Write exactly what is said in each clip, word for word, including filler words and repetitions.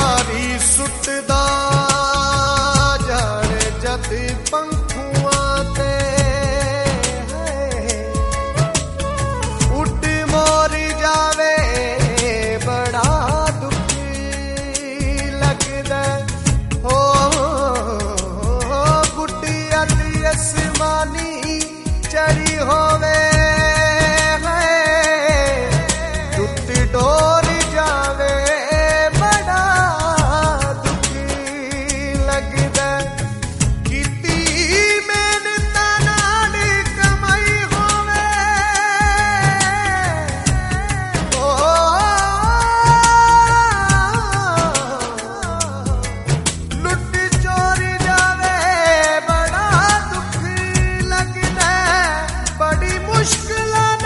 यारी सुटदा जाने जद पंखुआं ते उड़ मोर जावे बड़ा दुखी लगदा हो गुड्डिया दी आसमानी चढ़ी होवे डोर जावे बड़ा दुखी लगदा कीती मेहनत नाल कमाई होवे ओ लुट चोरी जावे बड़ा दुखी लगदा बड़ी मुश्किल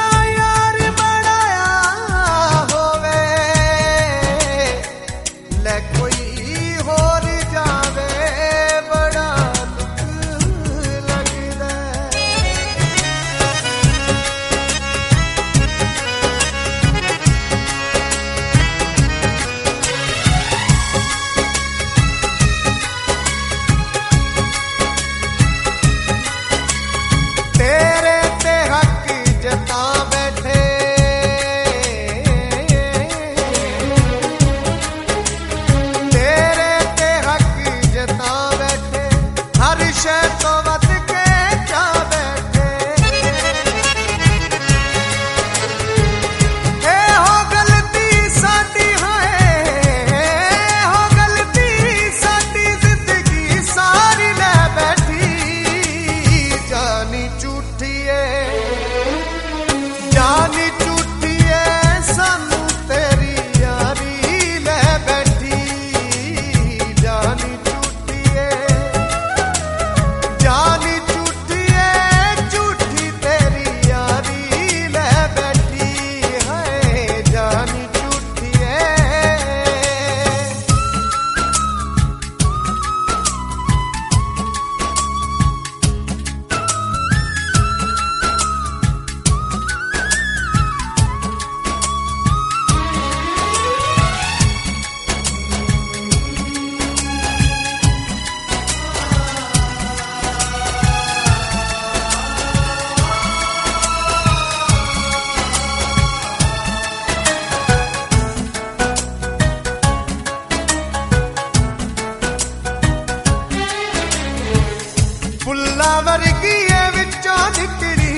फुल्ला वर्गी विचों निकली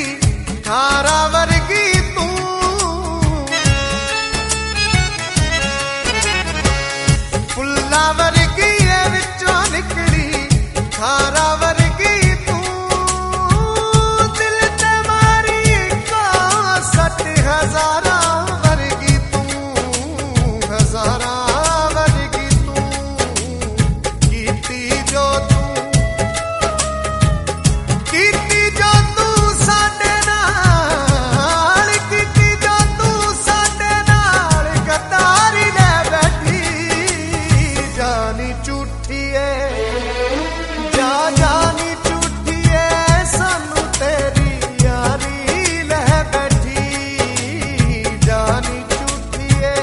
खारा वर्गी तू फुल्ला वर्गी विचों निकली खारा वर्गी तू दिल ते मारी को सठ हजारा वर्गी तू हजारा वर्गी तू कीती जो तू कीती जो तू साडे नाल कीती जो तू साडे नाल गद्दारी ले बैठी जानी झूठी है जा जानी झूठी है सानू तेरी यारी ले बैठी जानी झूठी है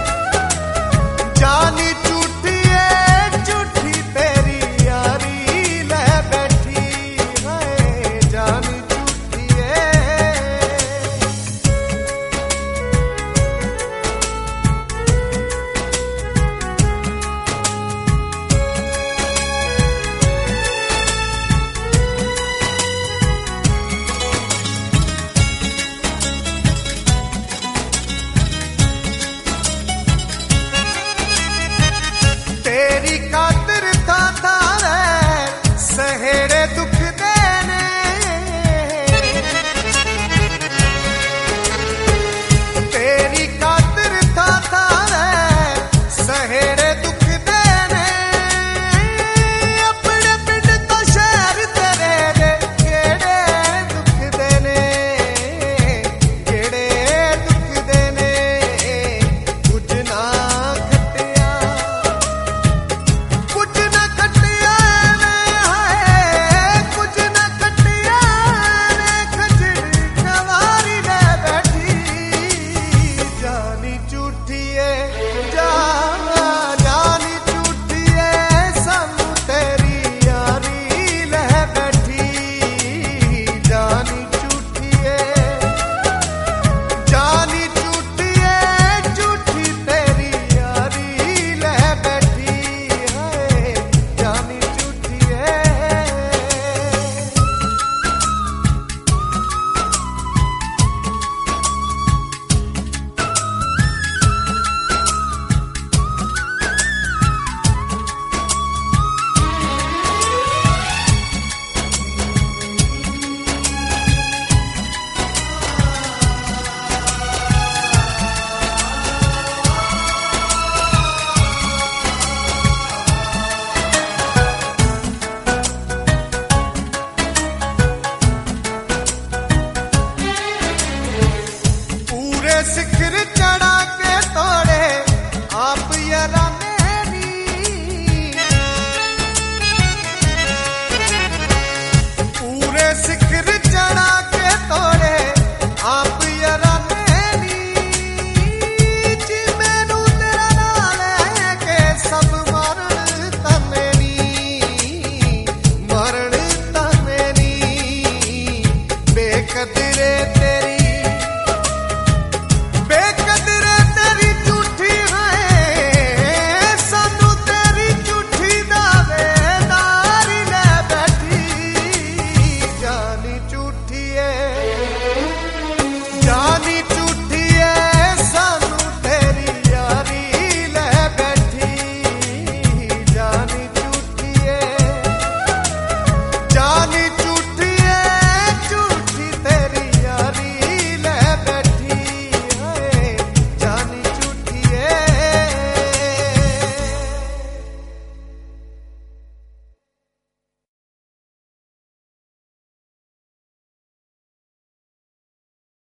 जानी झूठी है झूठी तेरी यारी ले बैठी जानी झूठी है तेरी